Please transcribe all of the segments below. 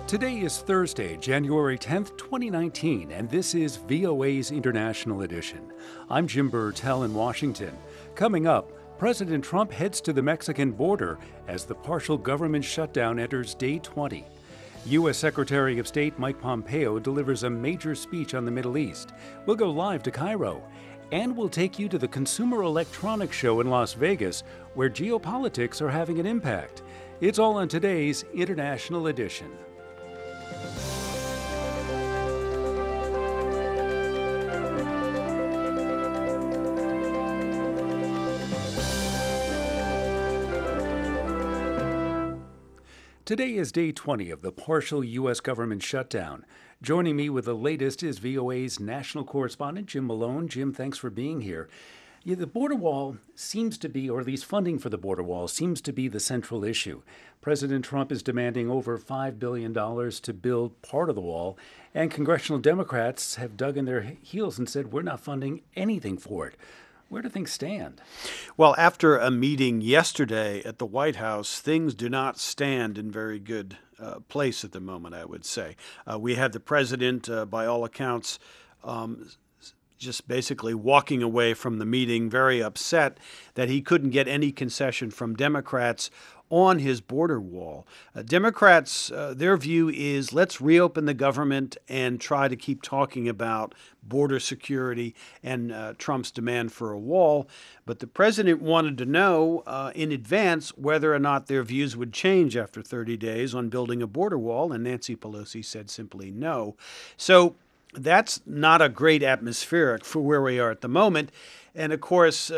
Today is Thursday, January 10th, 2019, and this is VOA's International Edition. I'm Jim Burtell in Washington. Coming up, President Trump heads to the Mexican border as the partial government shutdown enters day 20. U.S. Secretary of State Mike Pompeo delivers a major speech on the Middle East. We'll go live to Cairo. And we'll take you to the Consumer Electronics Show in Las Vegas, where geopolitics are having an impact. It's all on today's International Edition. Today is day 20 of the partial U.S. government shutdown. Joining me with the latest is VOA's national correspondent, Jim Malone. Jim, thanks for being here. The border wall seems to be, or at least funding for the border wall, seems to be the central issue. President Trump is demanding over $5 billion to build part of the wall, and congressional Democrats have dug in their heels and said, we're not funding anything for it. Where do things stand? Well, after a meeting yesterday at the White House, things do not stand in very good place at the moment, I would say. We had the president, by all accounts, just basically walking away from the meeting, very upset that he couldn't get any concession from Democrats on his border wall. Democrats, their view is let's reopen the government and try to keep talking about border security and Trump's demand for a wall. But the president wanted to know in advance whether or not their views would change after 30 days on building a border wall, and Nancy Pelosi said simply no. So that's not a great atmospheric for where we are at the moment. And of course,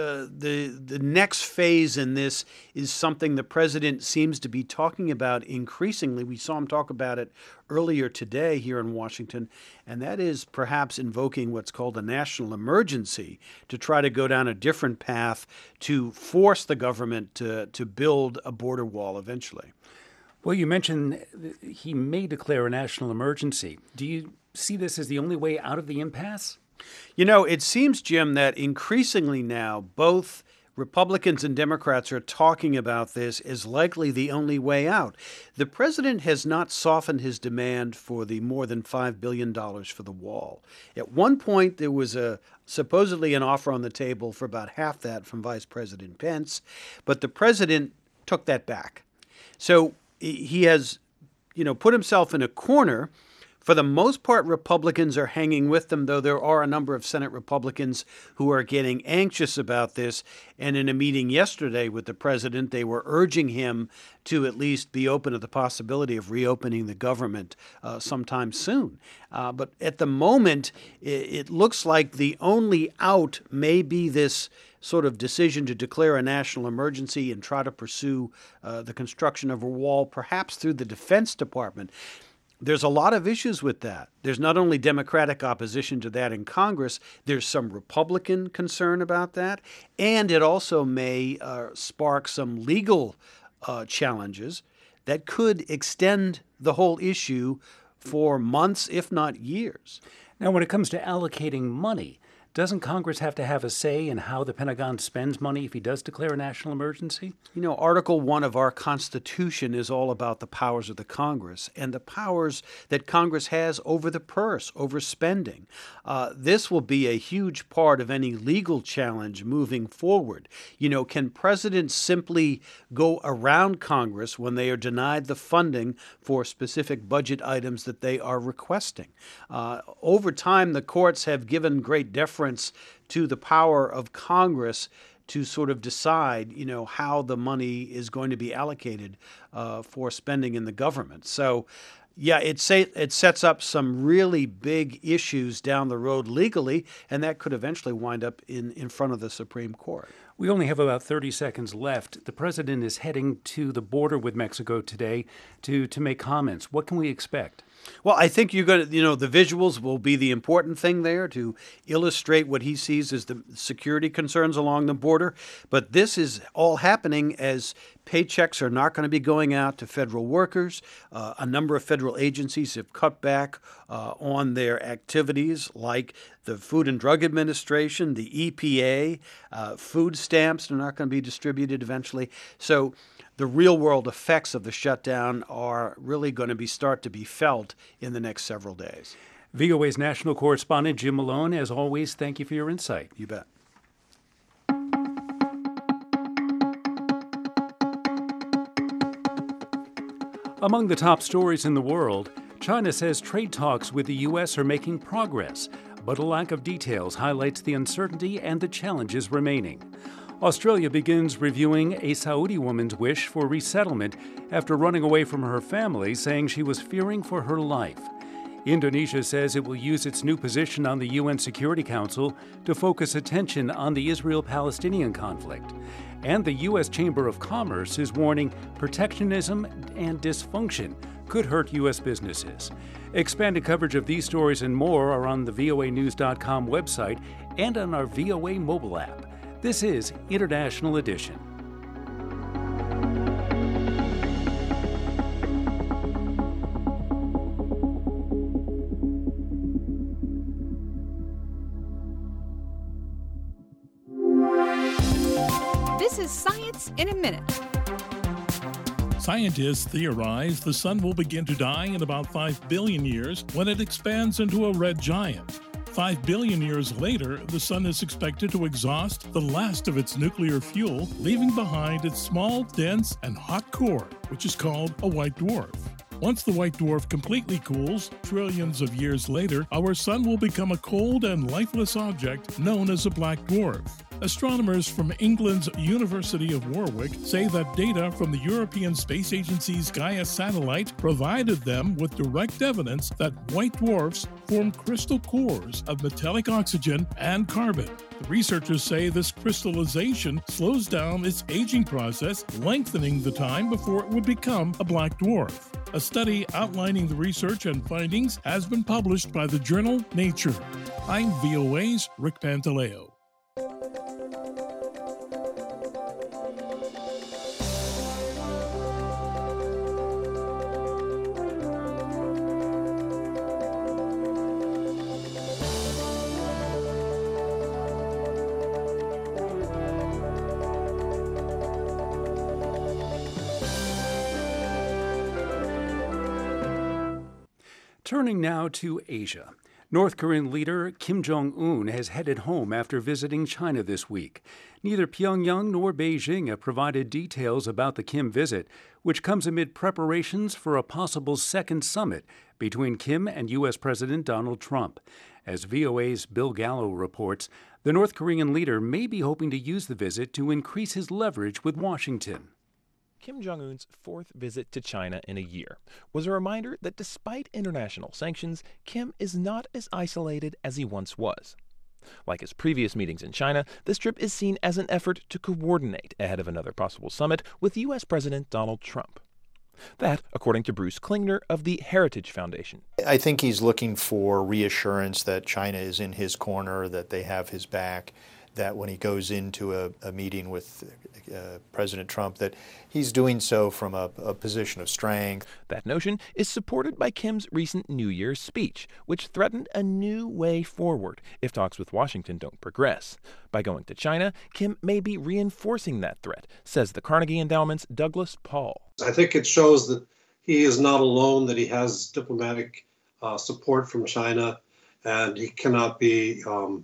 the next phase in this is something the president seems to be talking about increasingly. We saw him talk about it earlier today here in Washington, and that is perhaps invoking what's called a national emergency to try to go down a different path to force the government to build a border wall eventually. Well, you mentioned he may declare a national emergency. Do you see this as the only way out of the impasse? You know, it seems, Jim, that increasingly now both Republicans and Democrats are talking about this as likely the only way out. The president has not softened his demand for the more than $5 billion for the wall. At one point, there was supposedly an offer on the table for about half that from Vice President Pence, but the president took that back. So he has, put himself in a corner. For the most part, Republicans are hanging with them, though there are a number of Senate Republicans who are getting anxious about this. And in a meeting yesterday with the president, they were urging him to at least be open to the possibility of reopening the government sometime soon. But at the moment, it looks like the only out may be this sort of decision to declare a national emergency and try to pursue the construction of a wall, perhaps through the Defense Department. There's a lot of issues with that. There's not only Democratic opposition to that in Congress, there's some Republican concern about that, and it also may spark some legal challenges that could extend the whole issue for months, if not years. Now, when it comes to allocating money, doesn't Congress have to have a say in how the Pentagon spends money if he does declare a national emergency? Article 1 of our Constitution is all about the powers of the Congress and the powers that Congress has over the purse, over spending. This will be a huge part of any legal challenge moving forward. Can presidents simply go around Congress when they are denied the funding for specific budget items that they are requesting? Over time, the courts have given great deference to the power of Congress to sort of decide, how the money is going to be allocated for spending in the government. So, yeah, it sets up some really big issues down the road legally, and that could eventually wind up in front of the Supreme Court. We only have about 30 seconds left. The president is heading to the border with Mexico today to make comments. What can we expect? Well, I think you're going to, the visuals will be the important thing there to illustrate what he sees as the security concerns along the border. But this is all happening as Paychecks are not going to be going out to federal workers. A number of federal agencies have cut back on their activities, like the Food and Drug Administration, the EPA. Food stamps are not going to be distributed eventually. So the real-world effects of the shutdown are really going to start to be felt in the next several days. VOA's national correspondent Jim Malone, as always, thank you for your insight. You bet. Among the top stories in the world, China says trade talks with the U.S. are making progress, but a lack of details highlights the uncertainty and the challenges remaining. Australia begins reviewing a Saudi woman's wish for resettlement after running away from her family, saying she was fearing for her life. Indonesia says it will use its new position on the UN Security Council to focus attention on the Israel-Palestinian conflict. And the U.S. Chamber of Commerce is warning protectionism and dysfunction could hurt U.S. businesses. Expanded coverage of these stories and more are on the voanews.com website and on our VOA mobile app. This is International Edition. This is Science in a Minute. Scientists theorize the sun will begin to die in about 5 billion years when it expands into a red giant. 5 billion years later, the sun is expected to exhaust the last of its nuclear fuel, leaving behind its small, dense, and hot core, which is called a white dwarf. Once the white dwarf completely cools, trillions of years later, our sun will become a cold and lifeless object known as a black dwarf. Astronomers from England's University of Warwick say that data from the European Space Agency's Gaia satellite provided them with direct evidence that white dwarfs form crystal cores of metallic oxygen and carbon. The researchers say this crystallization slows down its aging process, lengthening the time before it would become a black dwarf. A study outlining the research and findings has been published by the journal Nature. I'm VOA's Rick Pantaleo. Turning now to Asia. North Korean leader Kim Jong-un has headed home after visiting China this week. Neither Pyongyang nor Beijing have provided details about the Kim visit, which comes amid preparations for a possible second summit between Kim and U.S. President Donald Trump. As VOA's Bill Gallo reports, the North Korean leader may be hoping to use the visit to increase his leverage with Washington. Kim Jong-un's fourth visit to China in a year was a reminder that despite international sanctions, Kim is not as isolated as he once was. Like his previous meetings in China, this trip is seen as an effort to coordinate ahead of another possible summit with U.S. President Donald Trump. That, according to Bruce Klingner of the Heritage Foundation. I think he's looking for reassurance that China is in his corner, that they have his back, that when he goes into a meeting with President Trump, that he's doing so from a position of strength. That notion is supported by Kim's recent New Year's speech, which threatened a new way forward if talks with Washington don't progress. By going to China, Kim may be reinforcing that threat, says the Carnegie Endowment's Douglas Paul. I think it shows that he is not alone, that he has diplomatic support from China, and he cannot be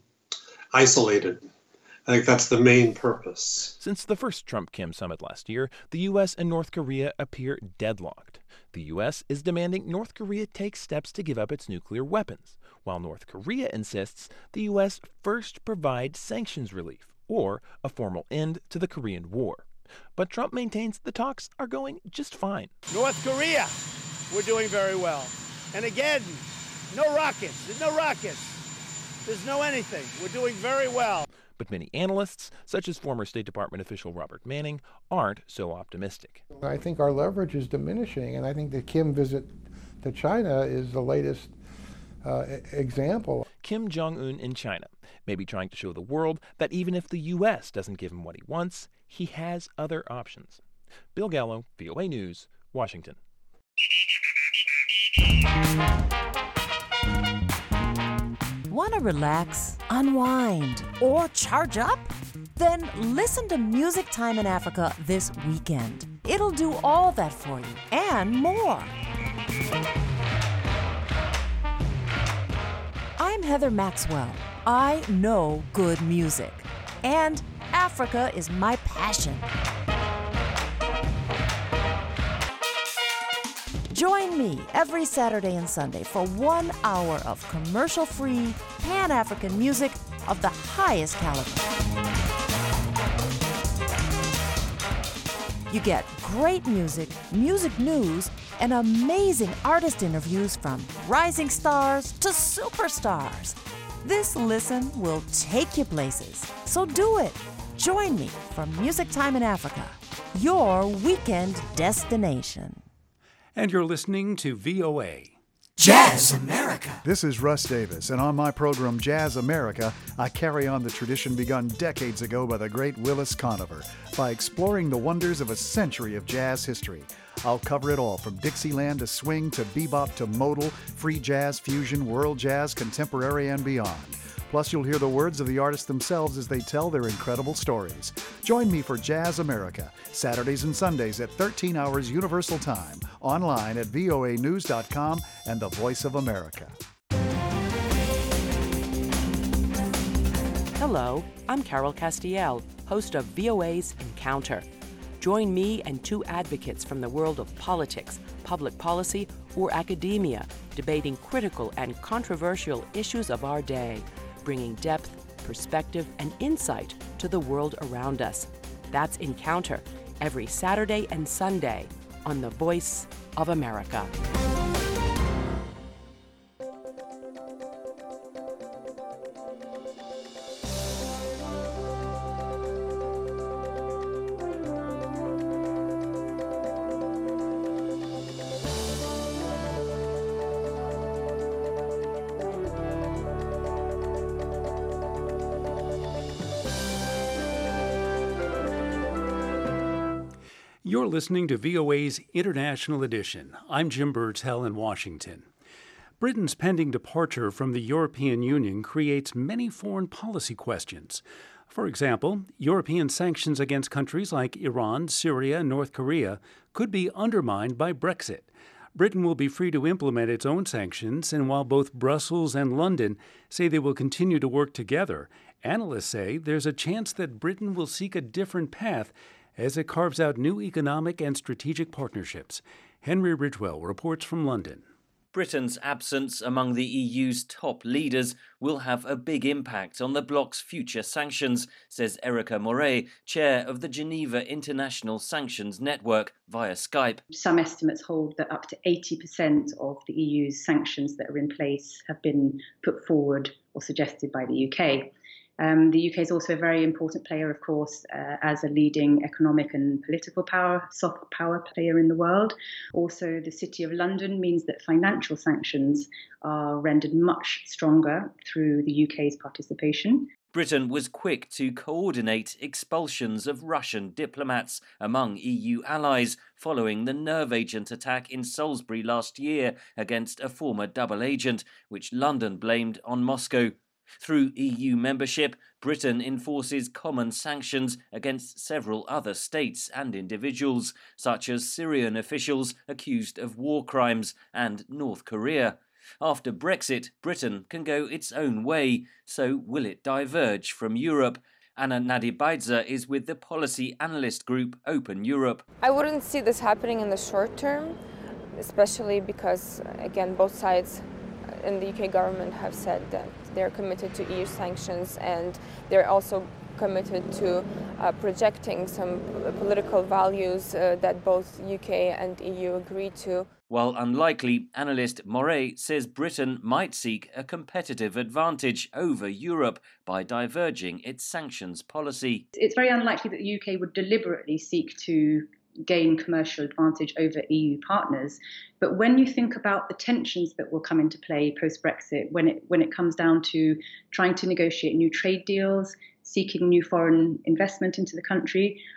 isolated. I think that's the main purpose. Since the first Trump-Kim summit last year, the U.S. and North Korea appear deadlocked. The U.S. is demanding North Korea take steps to give up its nuclear weapons, while North Korea insists the U.S. first provide sanctions relief or a formal end to the Korean War. But Trump maintains the talks are going just fine. North Korea, we're doing very well. And again, no rockets. There's no rockets. There's no anything. We're doing very well. But many analysts, such as former State Department official Robert Manning, aren't so optimistic. I think our leverage is diminishing, and I think the Kim visit to China is the latest example. Kim Jong-un in China may be trying to show the world that even if the U.S. doesn't give him what he wants, he has other options. Bill Gallo, VOA News, Washington. Want to relax, unwind, or charge up? Then listen to Music Time in Africa this weekend. It'll do all that for you and more. I'm Heather Maxwell. I know good music, and Africa is my passion. Join me every Saturday and Sunday for 1 hour of commercial-free, Pan-African music of the highest caliber. You get great music, music news, and amazing artist interviews from rising stars to superstars. This listen will take you places, so do it. Join me for Music Time in Africa, your weekend destination. And you're listening to VOA. Jazz America. This is Russ Davis, and on my program Jazz America, I carry on the tradition begun decades ago by the great Willis Conover by exploring the wonders of a century of jazz history. I'll cover it all, from Dixieland to swing to bebop to modal, free jazz, fusion, world jazz, contemporary, and beyond. Plus, you'll hear the words of the artists themselves as they tell their incredible stories. Join me for Jazz America, Saturdays and Sundays at 13 hours Universal Time, online at voanews.com and the Voice of America. Hello, I'm Carol Castiel, host of VOA's Encounter. Join me and two advocates from the world of politics, public policy, or academia, debating critical and controversial issues of our day, bringing depth, perspective, and insight to the world around us. That's Encounter, every Saturday and Sunday on the Voice of America. You're listening to VOA's International Edition. I'm Jim Burtell in Washington. Britain's pending departure from the European Union creates many foreign policy questions. For example, European sanctions against countries like Iran, Syria, and North Korea could be undermined by Brexit. Britain will be free to implement its own sanctions, and while both Brussels and London say they will continue to work together, analysts say there's a chance that Britain will seek a different path as it carves out new economic and strategic partnerships. Henry Ridgwell reports from London. Britain's absence among the EU's top leaders will have a big impact on the bloc's future sanctions, says Erica Moret, chair of the Geneva International Sanctions Network, via Skype. Some estimates hold that up to 80% of the EU's sanctions that are in place have been put forward or suggested by the UK. The UK is also a very important player, of course, as a leading economic and political power, soft power player in the world. Also, the City of London means that financial sanctions are rendered much stronger through the UK's participation. Britain was quick to coordinate expulsions of Russian diplomats among EU allies following the nerve agent attack in Salisbury last year against a former double agent, which London blamed on Moscow. Through EU membership, Britain enforces common sanctions against several other states and individuals, such as Syrian officials accused of war crimes and North Korea. After Brexit, Britain can go its own way, so will it diverge from Europe? Anna Nadibaidze is with the policy analyst group Open Europe. I wouldn't see this happening in the short term, especially because, again, both sides and the UK government have said that they're committed to EU sanctions, and they're also committed to projecting some political values that both UK and EU agree to. While unlikely, analyst Moret says Britain might seek a competitive advantage over Europe by diverging its sanctions policy. It's very unlikely that the UK would deliberately seek to gain commercial advantage over EU partners. But when you think about the tensions that will come into play post-Brexit, when it comes down to trying to negotiate new trade deals, seeking new foreign investment into the country,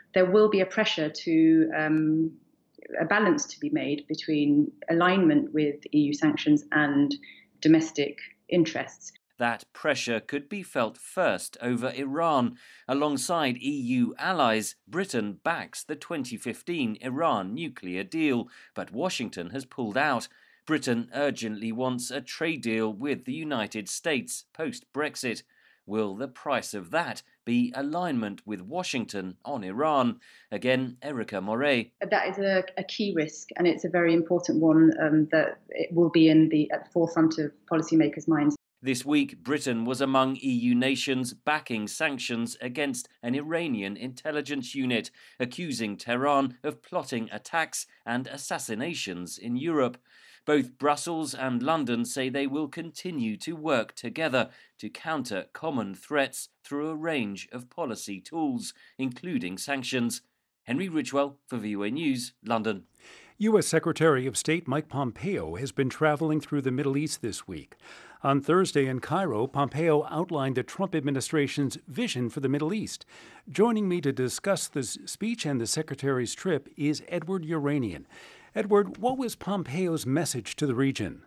there will be a pressure to a balance to be made between alignment with EU sanctions and domestic interests. That pressure could be felt first over Iran. Alongside EU allies, Britain backs the 2015 Iran nuclear deal, but Washington has pulled out. Britain urgently wants a trade deal with the United States post-Brexit. Will the price of that be alignment with Washington on Iran? Again, Erica Moret. That is a key risk, and it's a very important one that it will be at the forefront of policymakers' minds. This week, Britain was among EU nations backing sanctions against an Iranian intelligence unit, accusing Tehran of plotting attacks and assassinations in Europe. Both Brussels and London say they will continue to work together to counter common threats through a range of policy tools, including sanctions. Henry Ridgwell for VOA News, London. U.S. Secretary of State Mike Pompeo has been traveling through the Middle East this week. On Thursday in Cairo, Pompeo outlined the Trump administration's vision for the Middle East. Joining me to discuss this speech and the Secretary's trip is Edward Uranian. Edward, what was Pompeo's message to the region?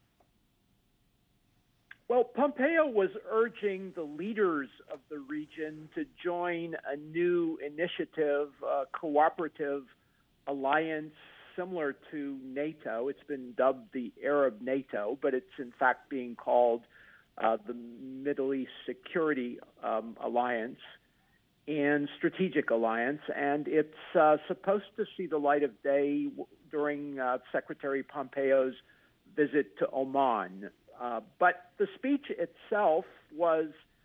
Well, Pompeo was urging the leaders of the region to join a new initiative, a cooperative alliance similar to NATO. It's been dubbed the Arab NATO, but it's in fact being called the Middle East Security Alliance and Strategic Alliance, and it's supposed to see the light of day during Secretary Pompeo's visit to Oman. But the speech itself was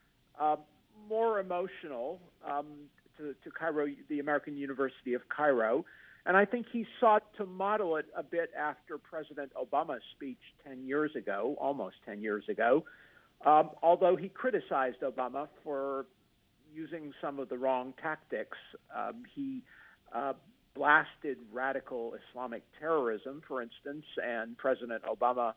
more emotional to Cairo, the American University of Cairo, and I think he sought to model it a bit after President Obama's speech 10 years ago, almost 10 years ago, although he criticized Obama for using some of the wrong tactics. He blasted radical Islamic terrorism, for instance, and President Obama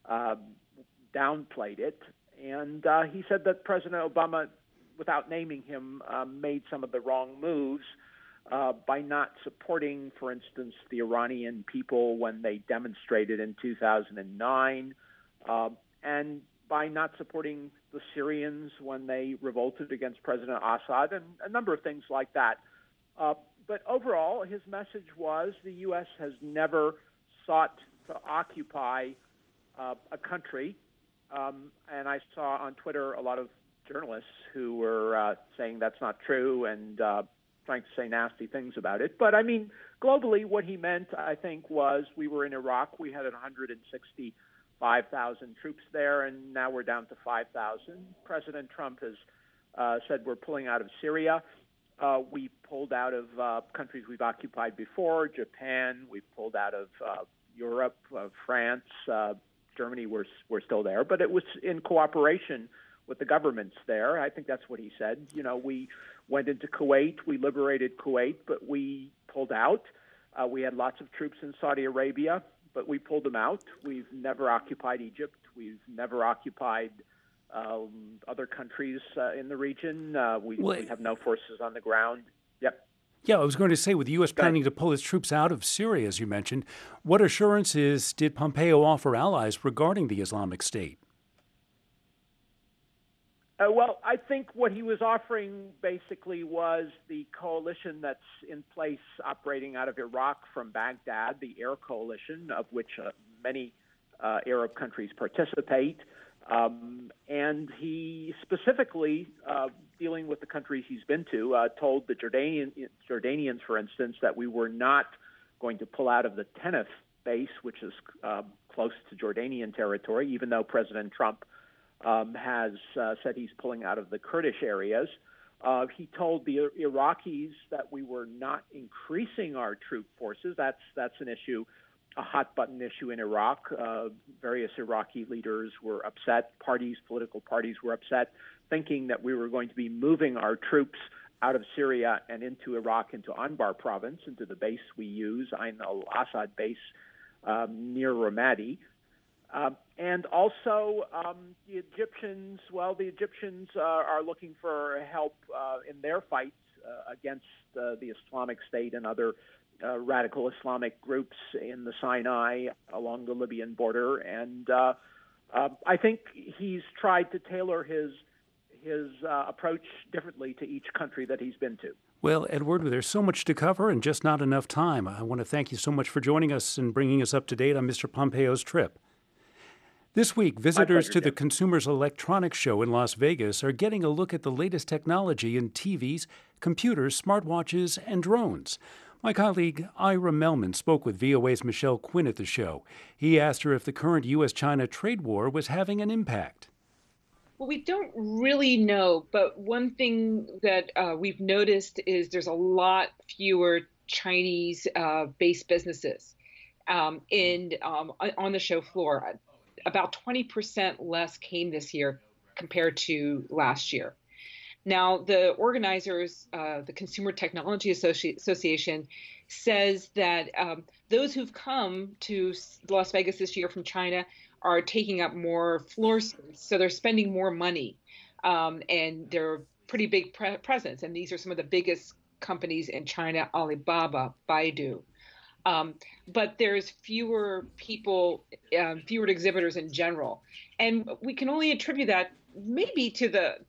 downplayed it. And he said that President Obama, without naming him, made some of the wrong moves by not supporting, for instance, the Iranian people when they demonstrated in 2009, and by not supporting the Syrians when they revolted against President Assad, and a number of things like that. But overall, his message was the U.S. has never sought to occupy a country. And I saw on Twitter a lot of journalists who were saying that's not true and trying to say nasty things about it. But I mean, globally, what he meant, I think, was we were in Iraq. We had 165,000 troops there, and now we're down to 5,000. President Trump has said we're pulling out of Syria. We pulled out of countries we've occupied before, Japan. We've pulled out of Europe, France, Germany. We're still there, but it was in cooperation with the governments there. I think that's what he said. You know, we went into Kuwait. We liberated Kuwait, but we pulled out. We had lots of troops in Saudi Arabia, but we pulled them out. We've never occupied Egypt. We've never occupied other countries in the region. We have no forces on the ground. Yep. Yeah, I was going to say, with the U.S. planning to pull its troops out of Syria, as you mentioned, what assurances did Pompeo offer allies regarding the Islamic State? Well, I think what he was offering basically was the coalition that's in place operating out of Iraq from Baghdad, the Air Coalition, of which many Arab countries participate. And he specifically, dealing with the countries he's been to, told the Jordanians, for instance, that we were not going to pull out of the Tenef base, which is close to Jordanian territory, even though President Trump has said he's pulling out of the Kurdish areas. He told the Iraqis that we were not increasing our troop forces. That's an issue, a hot-button issue in Iraq. Various Iraqi leaders were upset. Political parties were upset, thinking that we were going to be moving our troops out of Syria and into Iraq, into Anbar province, into the base we use, Ain al-Assad base near Ramadi. And also the Egyptians, are looking for help in their fights against the Islamic State and other radical Islamic groups in the Sinai along the Libyan border. And I think he's tried to tailor his approach differently to each country that he's been to. Well, Edward, there's so much to cover and just not enough time. I want to thank you so much for joining us and bringing us up to date on Mr. Pompeo's trip. This week, visitors to the Consumer Electronics Show in Las Vegas are getting a look at the latest technology in TVs, computers, smartwatches, and drones. My colleague Ira Melman spoke with VOA's Michelle Quinn at the show. He asked her if the current U.S.-China trade war was having an impact. Well, we don't really know, but one thing that we've noticed is there's a lot fewer Chinese-based businesses on the show floor. About 20% less came this year compared to last year. Now, the organizers, the Consumer Technology Association, says that those who've come to Las Vegas this year from China are taking up more floor space, so they're spending more money, and they're a pretty big presence. And these are some of the biggest companies in China: Alibaba, Baidu. But there's fewer people, fewer exhibitors in general, and we can only attribute that maybe to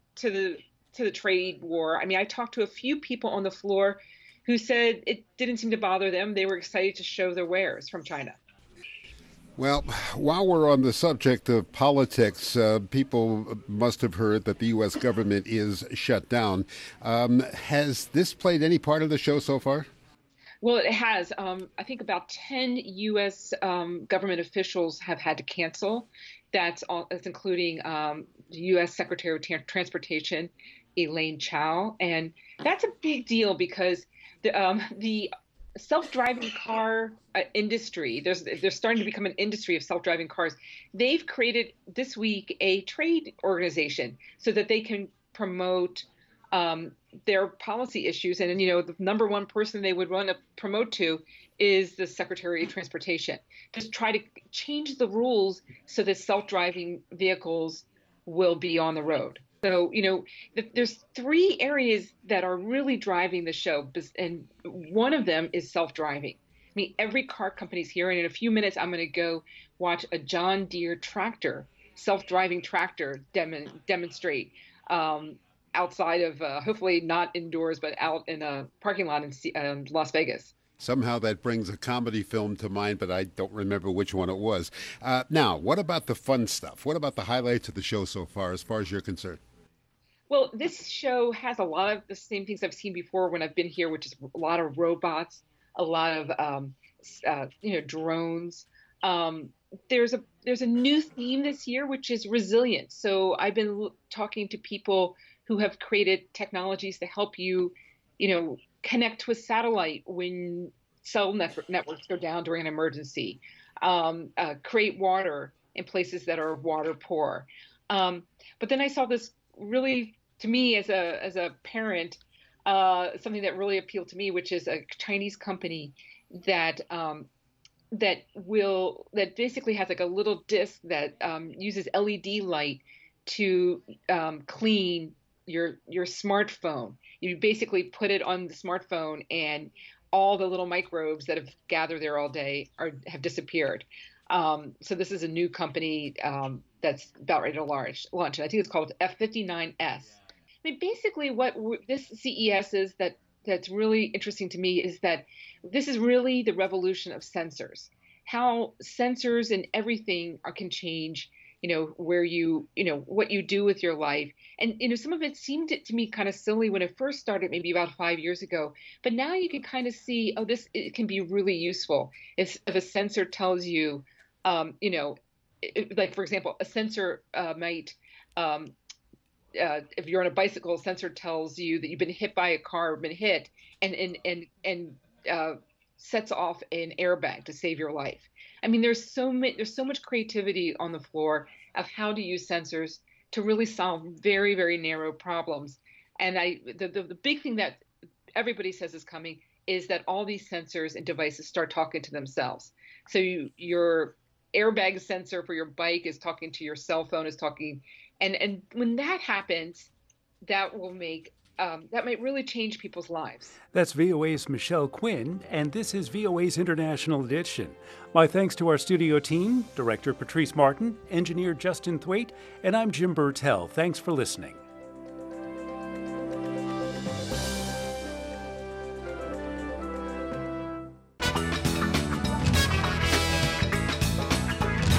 the trade war. I mean, I talked to a few people on the floor who said it didn't seem to bother them. They were excited to show their wares from China. Well, while we're on the subject of politics, people must have heard that the U.S. government is shut down. Has this played any part of the show so far? Well, it has. I think about 10 U.S. Government officials have had to cancel. That's including the U.S. Secretary of Transportation, Elaine Chao. And that's a big deal because the self-driving car industry, there's starting to become an industry of self-driving cars. They've created this week a trade organization so that they can promote their policy issues. And, the number one person they would want to promote to is the Secretary of Transportation. Just try to change the rules so that self-driving vehicles will be on the road. So, there's three areas that are really driving the show, and one of them is self-driving. I mean, every car company's here, and in a few minutes, I'm going to go watch a John Deere tractor, self-driving tractor demonstrate outside of, hopefully not indoors, but out in a parking lot in Las Vegas. Somehow that brings a comedy film to mind, but I don't remember which one it was. Now, what about the fun stuff? What about the highlights of the show so far as you're concerned? Well, this show has a lot of the same things I've seen before when I've been here, which is a lot of robots, a lot of drones. There's a new theme this year, which is resilience. So I've been talking to people who have created technologies to help you, connect to a satellite when cell networks go down during an emergency, create water in places that are water poor. But then I saw this really, to me as a parent, something that really appealed to me, which is a Chinese company that basically has like a little disc that uses LED light to clean your smartphone. You basically put it on the smartphone, and all the little microbes that have gathered there all day have disappeared. So this is a new company that's about ready to launch, and I think it's called F59S. I mean, basically what this CES is that's really interesting to me is that this is really the revolution of sensors. How sensors and everything can change, where what you do with your life. And, some of it seemed to me kind of silly when it first started, maybe about 5 years ago. But now you can kind of see, it can be really useful. If a sensor tells you, like, for example, a sensor might, if you're on a bicycle, a sensor tells you that you've been hit by a car, been hit, and sets off an airbag to save your life. I mean, there's so much creativity on the floor of how to use sensors to really solve very, very narrow problems. And the big thing that everybody says is coming is that all these sensors and devices start talking to themselves. So your airbag sensor for your bike is talking to your cell phone, is talking, and when that happens, that will make that might really change people's lives. That's VOA's Michelle Quinn, and this is VOA's International Edition. My thanks to our studio team, Director Patrice Martin, Engineer Justin Thwaite, and I'm Jim Burtell. Thanks for listening.